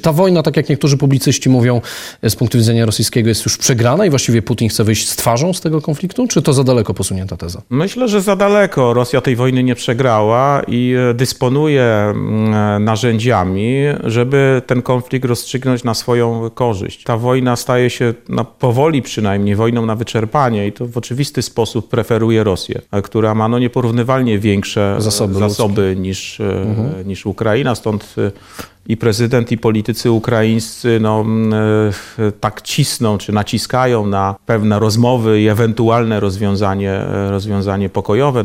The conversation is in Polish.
ta wojna, tak jak niektórzy publicyści mówią, z punktu widzenia rosyjskiego jest już przegrana i właściwie Putin chce wyjść z twarzą z tego konfliktu? Czy to za daleko posunięta teza? Myślę, że za daleko. Rosja tej wojny nie przegrała i dysponuje narzędziami, żeby ten konflikt rozstrzygnąć na swoją korzyść. Ta wojna staje się, powoli przynajmniej, wojną na wyczerpanie i to w oczywisty sposób preferuje Rosję, która ma nieporównywalnie większe zasoby niż Ukraina. Stąd i prezydent, i politycy ukraińscy tak cisną, czy naciskają na pewne rozmowy i ewentualne rozwiązanie pokojowe.